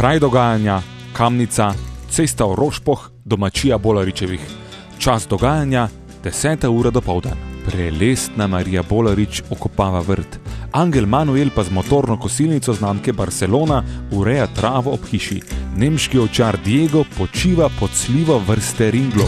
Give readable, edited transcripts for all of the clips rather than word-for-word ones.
Kraj dogajanja, Kamnica, cesta v Rošpoh, domačija Bolaričevih. Čas dogajanja, 10. ura dopoldan. Prelestna Marija Bolarič okopava vrt. Angel Manuel pa z motorno kosilnico znamke Barcelona ureja travo ob hiši. Nemški ovčar Diego počiva pod slivo vrste Ringlo.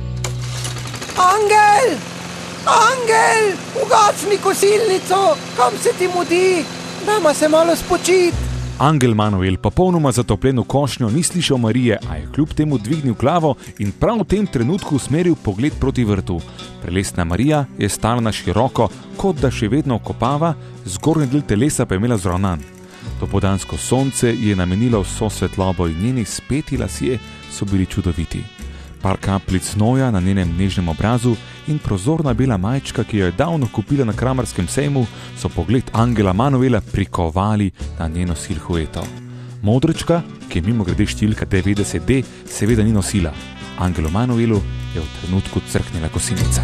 Angel! Angel! Ugac mi kosilnico! Kam se ti mudi? Dajmo se malo spočit! Angel Manuel, popolnoma zatopljen v košnjo, ni slišal Marije, a je kljub temu dvignil glavo in prav v tem trenutku usmeril pogled proti vrtu. Prelestna Marija je stala na široko, kot da še vedno okopava, zgornji del telesa pa je imela zravnan. Dopoldansko sonce je namenilo vso svetlobo in njeni speti lasje so bili čudoviti. Par kapljic znoja na njenem nežnem obrazu in prozorna bela majčka, ki jo je davno kupila na Kramarskem sejmu, so pogled Angela Manuela prikovali na njeno silhueto. Modrečka, ki je mimogrede številka 90D, seveda ni nosila. Angelu Manuelu je v trenutku crknila kosilnica.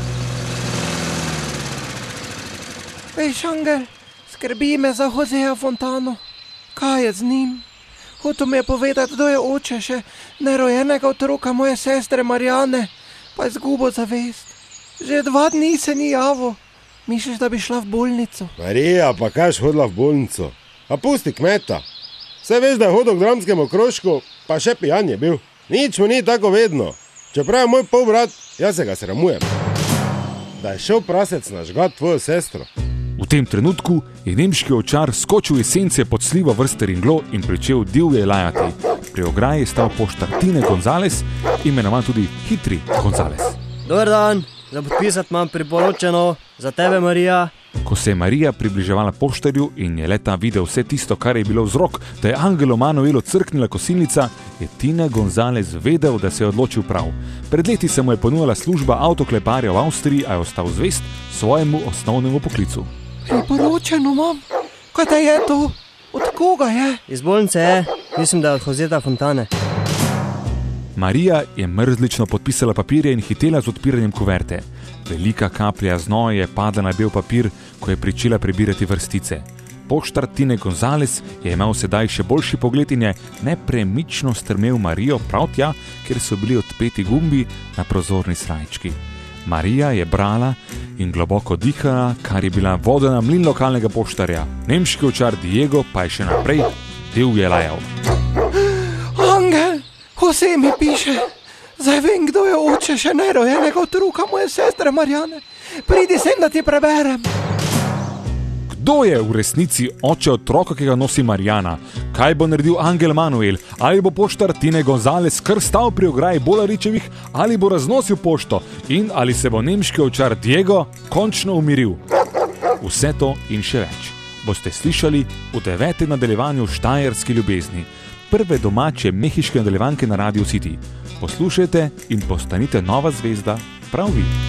Veš, Angel, skrbi me za Joseja Fontano. Kaj je z njim? Hotel mi je povedati, kdo je oče še nerojenega otroka moje sestre Marijane, pa je izgubil zavest. Že 2 dni se ni javil. Misliš, da bi šla v bolnico? Marija, pa kaj hodila v bolnico? A pusti kmeta. Saj veš, da je hodil k dramskemu krožku, pa še pijan je bil. Nič mu ni tako vedno. Čeprav je moj polbrat, jaz se ga sramujem. Da je šel prasec nažgat tvojo sestro. V tem trenutku je nemški ovčar skočil iz sence pod slivo vrste Ringlo in pričel divje lajati. Pri ograji je stal poštar Tine Gonzales, imenovan tudi Hitri Gonzales. Dober dan, za podpisati imam priporočeno, za tebe, Marija. Ko se je Marija približevala poštarju in je leta videl vse tisto, kar je bilo vzrok, da je Angelu Manuelu crknila kosilnica, je Tine Gonzales vedel, da se je odločil prav. Pred leti se mu je ponujala služba avtokleparja v Avstriji, a je ostal zvest svojemu osnovnemu poklicu. Priporočeno imam. Kaj da je to? Od koga je? Iz bolnice je, mislim, da je od Joseta Fontane. Marija je mrzlično podpisala papirje in hitela z odpiranjem kuverte. Velika kaplja znoja je padla na bel papir, ko je pričela prebirati vrstice. Poštar Tine Gonzales je imel sedaj še boljši pogled in je nepremično strmel Marijo prav tja, kjer so bili odpeti gumbi na prozorni srajčki. Marija je brala in globoko dihala, kar je bila vodena mlin lokalnega poštarja. Nemški ovčar Diego pa je še naprej divje lajal. Angel, Jose mi piše. Zdaj vem, kdo je oče še nerojenega otroka moje sestre Marijane. Pridi sem, da ti preberem. Kdo je v resnici oče otroka, ki ga nosi Marijana? Kaj bo naredil Angel Manuel? Ali bo poštar Tine Gonzales kar stal pri ograji Bolaričevih, ali bo raznosil pošto? In ali se bo nemški ovčar Diego končno umiril? Vse to in še več boste slišali v 9. nadaljevanju Štajerski ljubezni, prve domače mehiške nadaljevanke na Radio City. Poslušajte in postanite nova zvezda prav vi.